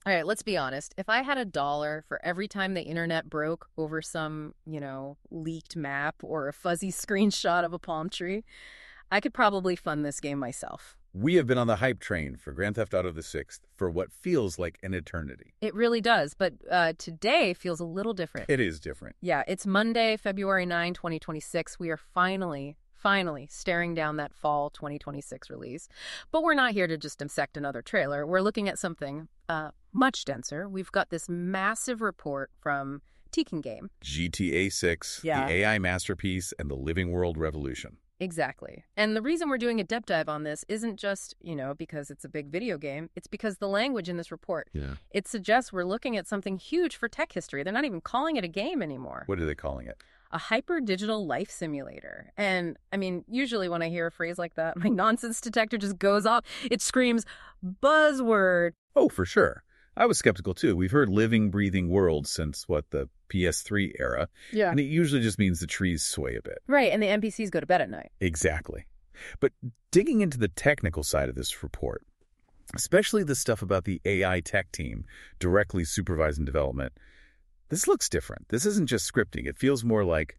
All right, let's be honest. If I had $1 for every time the internet broke over some, leaked map or a fuzzy screenshot of a palm tree, I could probably fund this game myself. We have been on the hype train for Grand Theft Auto the Sixth for what feels like an eternity. It really does, but today feels a little different. It is different. Yeah, it's Monday, February 9, 2026. We are finally staring down that fall 2026 release. But we're not here to just dissect another trailer. We're looking at something much denser. We've got this massive report from Tekken Game. GTA 6, Yeah. the AI masterpiece, and the living world revolution. Exactly. And the reason we're doing a deep dive on this isn't just, because it's a big video game. It's because the language in this report, it suggests we're looking at something huge for tech history. They're not even calling it a game anymore. What are they calling it? A hyper-digital life simulator. And, usually when I hear a phrase like that, my nonsense detector just goes off. It screams, buzzword. Oh, for sure. I was skeptical, too. We've heard living, breathing world since, the PS3 era. Yeah. And it usually just means the trees sway a bit. Right, and the NPCs go to bed at night. Exactly. But digging into the technical side of this report, especially the stuff about the AI tech team directly supervising development, this looks different. This isn't just scripting. It feels more like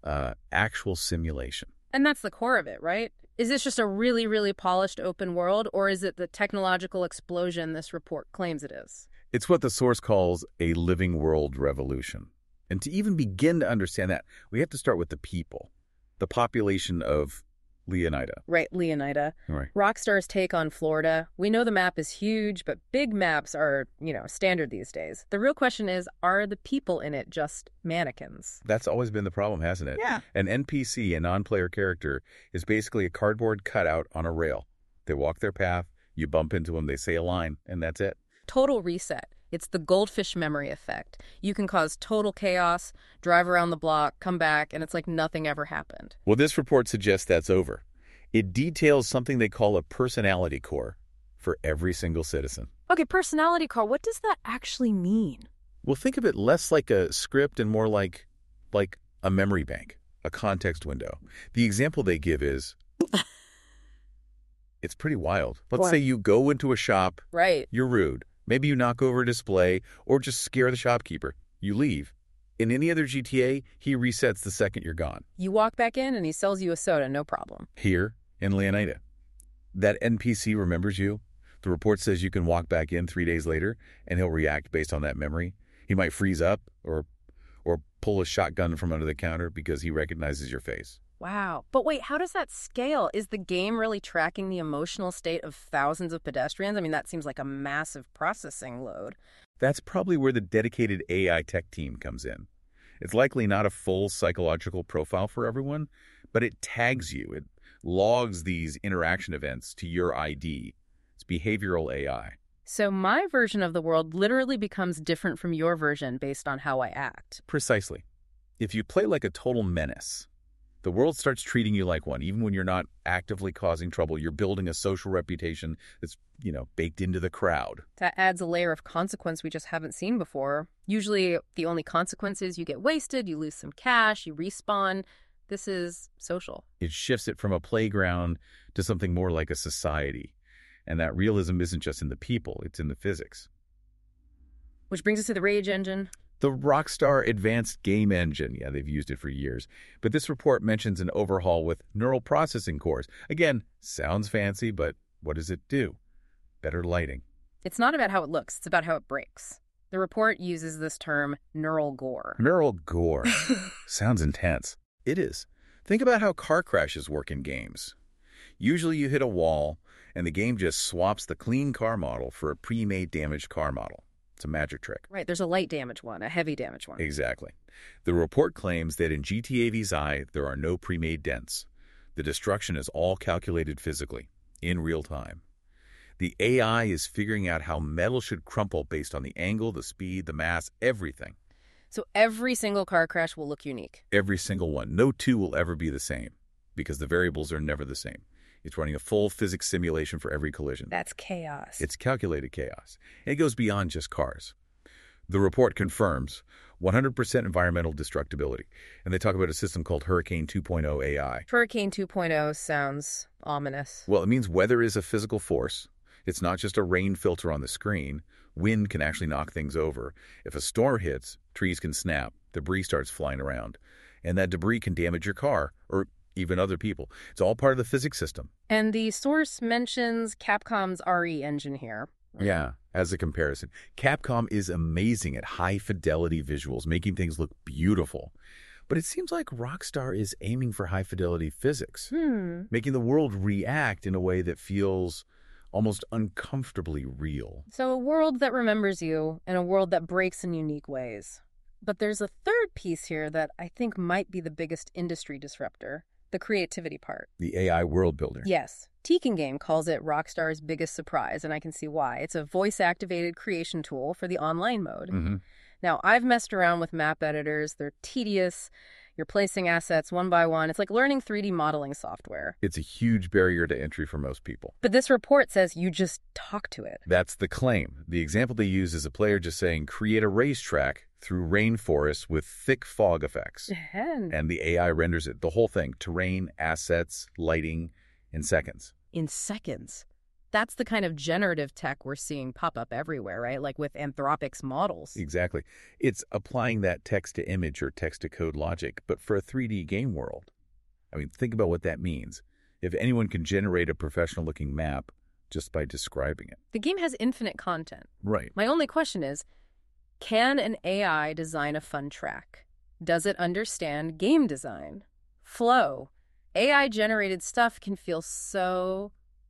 actual simulation. And that's the core of it, right? Is this just a really, really polished open world, or is it the technological explosion this report claims it is? It's what the source calls a living world revolution. And to even begin to understand that, we have to start with the people, the population of Leonida. Right, Leonida. Right. Rockstar's take on Florida. We know the map is huge, but big maps are, standard these days. The real question is, are the people in it just mannequins? That's always been the problem, hasn't it? Yeah. An NPC, a non-player character, is basically a cardboard cutout on a rail. They walk their path, you bump into them, they say a line, and that's it. Total reset. It's the goldfish memory effect. You can cause total chaos, drive around the block, come back, and it's like nothing ever happened. Well, this report suggests that's over. It details something they call a personality core for every single citizen. Okay, personality core, what does that actually mean? Well, think of it less like a script and more like a memory bank, a context window. The example they give is, it's pretty wild. Let's say you go into a shop. Right. You're rude. Maybe you knock over a display or just scare the shopkeeper. You leave. In any other GTA, he resets the second you're gone. You walk back in and he sells you a soda, no problem. Here in Leonida, that NPC remembers you. The report says you can walk back in 3 days later and he'll react based on that memory. He might freeze up or pull a shotgun from under the counter because he recognizes your face. Wow. But wait, how does that scale? Is the game really tracking the emotional state of thousands of pedestrians? That seems like a massive processing load. That's probably where the dedicated AI tech team comes in. It's likely not a full psychological profile for everyone, but it tags you. It logs these interaction events to your ID. It's behavioral AI. So my version of the world literally becomes different from your version based on how I act. Precisely. If you play like a total menace, the world starts treating you like one. Even when you're not actively causing trouble, you're building a social reputation that's, baked into the crowd. That adds a layer of consequence we just haven't seen before. Usually the only consequence is you get wasted, you lose some cash, you respawn. This is social. It shifts it from a playground to something more like a society. And that realism isn't just in the people, it's in the physics. Which brings us to the Rage engine. The Rockstar Advanced Game Engine. Yeah, they've used it for years. But this report mentions an overhaul with neural processing cores. Again, sounds fancy, but what does it do? Better lighting. It's not about how it looks, it's about how it breaks. The report uses this term neural gore. Neural gore. Sounds intense. It is. Think about how car crashes work in games. Usually you hit a wall, and the game just swaps the clean car model for a pre-made damaged car model. It's a magic trick. Right, there's a light damage one, a heavy damage one. Exactly. The report claims that in GTA VI, there are no pre-made dents. The destruction is all calculated physically, in real time. The AI is figuring out how metal should crumple based on the angle, the speed, the mass, everything. So every single car crash will look unique? Every single one. No two will ever be the same, because the variables are never the same. It's running a full physics simulation for every collision. That's chaos. It's calculated chaos. And it goes beyond just cars. The report confirms 100% environmental destructibility. And they talk about a system called Hurricane 2.0 AI. Hurricane 2.0 sounds ominous. Well, it means weather is a physical force. It's not just a rain filter on the screen. Wind can actually knock things over. If a storm hits, trees can snap, debris starts flying around, and that debris can damage your car or even other people. It's all part of the physics system. And the source mentions Capcom's RE engine here. Yeah, as a comparison, Capcom is amazing at high-fidelity visuals, making things look beautiful. But it seems like Rockstar is aiming for high-fidelity physics, making the world react in a way that feels almost uncomfortably real. So a world that remembers you and a world that breaks in unique ways. But there's a third piece here that I think might be the biggest industry disruptor, the creativity part. The AI world builder. Yes. Tekken Game calls it Rockstar's biggest surprise, and I can see why. It's a voice-activated creation tool for the online mode. Now, I've messed around with map editors. They're tedious. You're placing assets one by one. It's like learning 3D modeling software. It's a huge barrier to entry for most people. But this report says you just talk to it. That's the claim. The example they use is a player just saying, create a racetrack through rainforests with thick fog effects. And the AI renders it, the whole thing, terrain, assets, lighting, in seconds. In seconds? That's the kind of generative tech we're seeing pop up everywhere, right? Like with Anthropic's models. Exactly. It's applying that text-to-image or text-to-code logic, but for a 3D game world. I mean, think about what that means. If anyone can generate a professional-looking map just by describing it. The game has infinite content. Right. My only question is, can an AI design a fun track? Does it understand game design? Flow? AI-generated stuff can feel so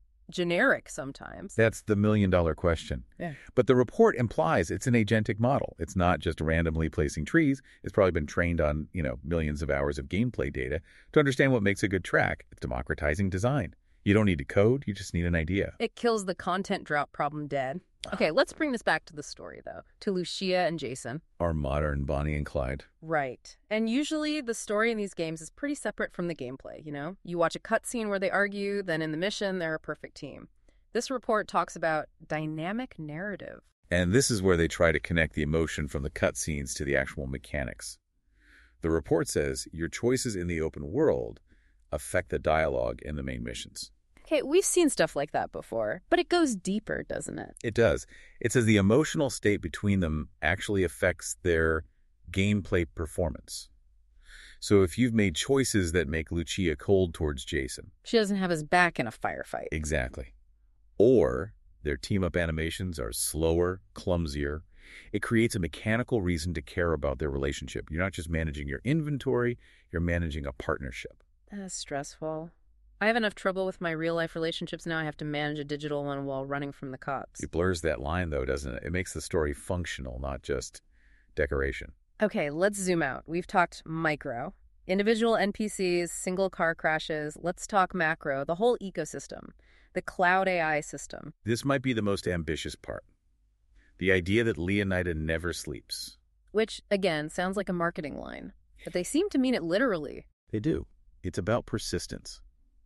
generic sometimes. That's the million-dollar question. Yeah. But the report implies it's an agentic model. It's not just randomly placing trees. It's probably been trained on, millions of hours of gameplay data to understand what makes a good track. It's democratizing design. You don't need to code. You just need an idea. It kills the content drought problem dead. Okay, let's bring this back to the story, though, to Lucia and Jason. Our modern Bonnie and Clyde. Right. And usually the story in these games is pretty separate from the gameplay, You watch a cutscene where they argue, then in the mission, they're a perfect team. This report talks about dynamic narrative. And this is where they try to connect the emotion from the cutscenes to the actual mechanics. The report says your choices in the open world affect the dialogue in the main missions. Okay, we've seen stuff like that before, but it goes deeper, doesn't it? It does. It says the emotional state between them actually affects their gameplay performance. So if you've made choices that make Lucia cold towards Jason. She doesn't have his back in a firefight. Exactly. Or their team-up animations are slower, clumsier. It creates a mechanical reason to care about their relationship. You're not just managing your inventory, you're managing a partnership. That's stressful. I have enough trouble with my real-life relationships now. I have to manage a digital one while running from the cops. It blurs that line, though, doesn't it? It makes the story functional, not just decoration. Okay, let's zoom out. We've talked micro, individual NPCs, single car crashes. Let's talk macro, the whole ecosystem, the cloud AI system. This might be the most ambitious part. The idea that Leonida never sleeps. Which, again, sounds like a marketing line. But they seem to mean it literally. They do. It's about persistence.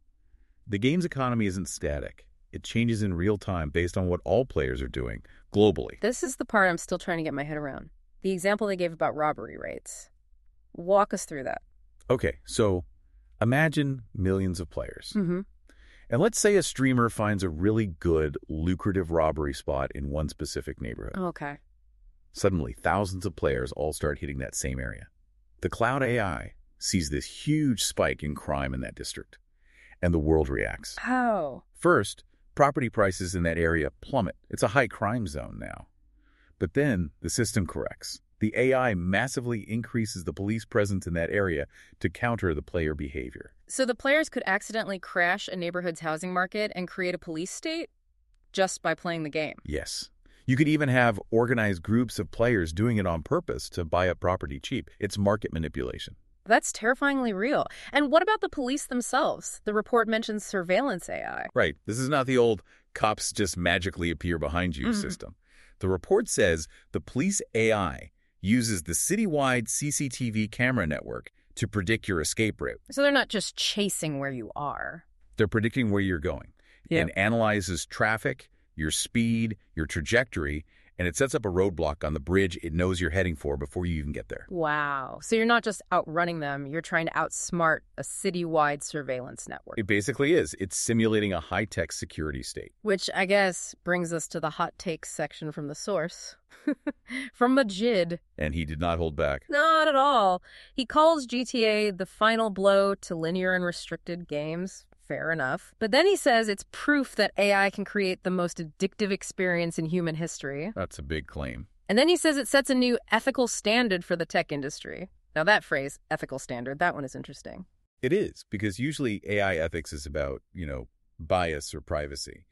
The game's economy isn't static. It changes in real time based on what all players are doing, globally. This is the part I'm still trying to get my head around. The example they gave about robbery rates. Walk us through that. Okay, so imagine millions of players. Mm-hmm. And let's say a streamer finds a really good, lucrative robbery spot in one specific neighborhood. Okay. Suddenly, thousands of players all start hitting that same area. The cloud AI sees this huge spike in crime in that district. And the world reacts. How? First, property prices in that area plummet. It's a high crime zone now. But then the system corrects. The AI massively increases the police presence in that area to counter the player behavior. So the players could accidentally crash a neighborhood's housing market and create a police state just by playing the game? Yes. You could even have organized groups of players doing it on purpose to buy up property cheap. It's market manipulation. That's terrifyingly real. And what about the police themselves? The report mentions surveillance AI. Right. This is not the old cops just magically appear behind you system. The report says the police AI uses the citywide CCTV camera network to predict your escape route. So they're not just chasing where you are. They're predicting where you're going and analyzes traffic, your speed, your trajectory, and it sets up a roadblock on the bridge it knows you're heading for before you even get there. Wow. So you're not just outrunning them, you're trying to outsmart a citywide surveillance network. It basically is. It's simulating a high-tech security state. Which I guess brings us to the hot takes section from the source. From Majid. And he did not hold back. Not at all. He calls GTA the final blow to linear and restricted games. Fair enough. But then he says it's proof that AI can create the most addictive experience in human history. That's a big claim. And then he says it sets a new ethical standard for the tech industry. Now that phrase, ethical standard, that one is interesting. It is, because usually AI ethics is about, bias or privacy.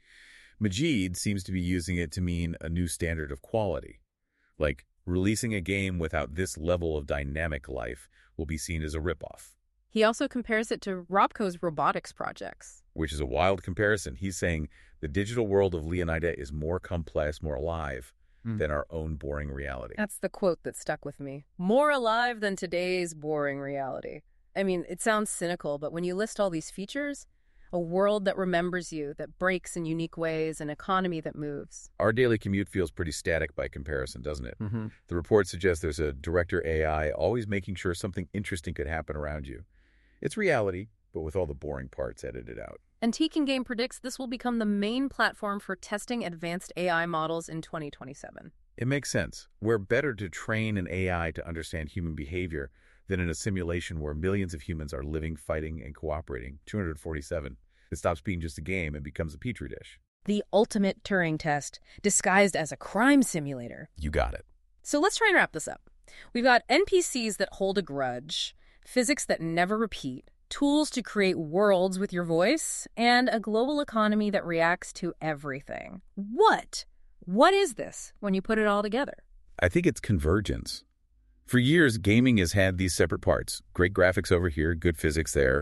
Majid seems to be using it to mean a new standard of quality. Like, releasing a game without this level of dynamic life will be seen as a ripoff. He also compares it to Robco's robotics projects. Which is a wild comparison. He's saying the digital world of Leonida is more complex, more alive than our own boring reality. That's the quote that stuck with me. More alive than today's boring reality. I mean, it sounds cynical, but when you list all these features, a world that remembers you, that breaks in unique ways, an economy that moves. Our daily commute feels pretty static by comparison, doesn't it? The report suggests there's a director AI always making sure something interesting could happen around you. It's reality, but with all the boring parts edited out. Antique and Game predicts this will become the main platform for testing advanced AI models in 2027. It makes sense. We're better to train an AI to understand human behavior than in a simulation where millions of humans are living, fighting, and cooperating. 247. It stops being just a game and becomes a petri dish. The ultimate Turing test, disguised as a crime simulator. You got it. So let's try and wrap this up. We've got NPCs that hold a grudge, physics that never repeat, tools to create worlds with your voice, and a global economy that reacts to everything. What is this when you put it all together? I think it's convergence. For years, gaming has had these separate parts. Great graphics over here, good physics there.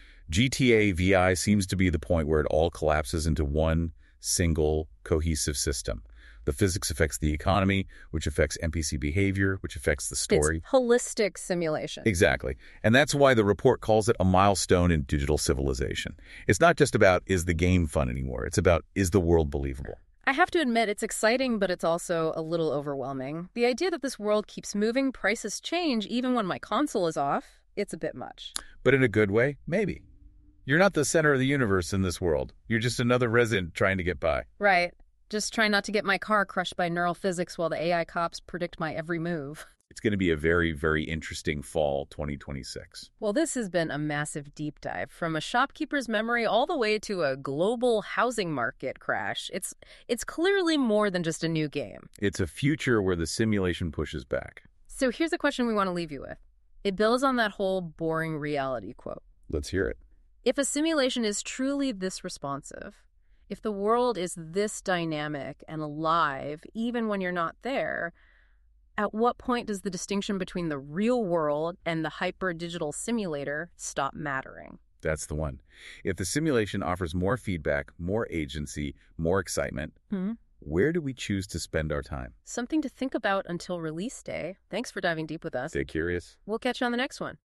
GTA VI seems to be the point where it all collapses into one single cohesive system. The physics affects the economy, which affects NPC behavior, which affects the story. It's holistic simulation. Exactly. And that's why the report calls it a milestone in digital civilization. It's not just about, is the game fun anymore? It's about, is the world believable? I have to admit, it's exciting, but it's also a little overwhelming. The idea that this world keeps moving, prices change, even when my console is off, it's a bit much. But in a good way, maybe. You're not the center of the universe in this world. You're just another resident trying to get by. Right. Just try not to get my car crushed by neural physics while the AI cops predict my every move. It's going to be a very, very interesting fall 2026. Well, this has been a massive deep dive, from a shopkeeper's memory all the way to a global housing market crash. It's clearly more than just a new game. It's a future where the simulation pushes back. So here's a question we want to leave you with. It builds on that whole boring reality quote. Let's hear it. If a simulation is truly this responsive, if the world is this dynamic and alive, even when you're not there, at what point does the distinction between the real world and the hyper-digital simulator stop mattering? That's the one. If the simulation offers more feedback, more agency, more excitement, where do we choose to spend our time? Something to think about until release day. Thanks for diving deep with us. Stay curious. We'll catch you on the next one.